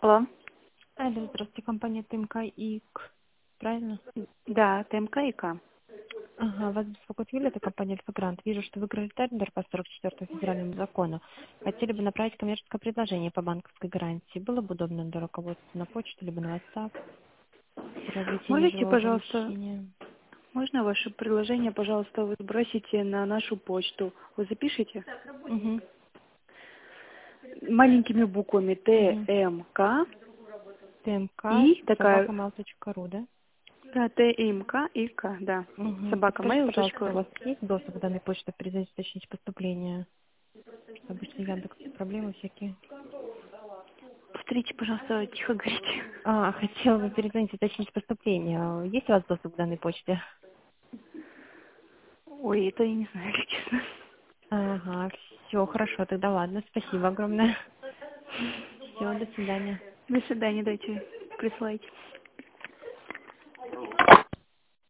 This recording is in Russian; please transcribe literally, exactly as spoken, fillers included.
Алло. Алло, здравствуйте, компания ТМК ИК. Правильно? Да, ТМК и К. Ага, вас беспокоит Юля, это компания Альфа-Грант. Вижу, что выиграли тендер по сорок четвёртому федеральному закону. Хотели бы направить коммерческое предложение по банковской гарантии. Было бы удобно для руководства на почту, либо на WhatsApp. Приобретение Можете, жилого пожалуйста, помещения. можно ваше предложение, пожалуйста, вы сбросите на нашу почту. Вы запишите Угу, маленькими буквами угу. ТМК ТМК, и такая, собака mail точка ру, да? да, ТМК и К, да. Угу. Собака Подскажите, mail точка пожалуйста, у ру. вас есть доступ к данной почте, чтобы перезвонить уточнить поступление? Обычно Яндекс проблемы всякие. Повторите, пожалуйста, тихо говорите. А, хотела бы перезвонить, уточнить поступление. Есть у вас доступ к данной почте? Ой, это я не знаю, если честно. Ага, все, хорошо, тогда ладно. Спасибо огромное. Все, до свидания. До свидания, дайте, присылайте.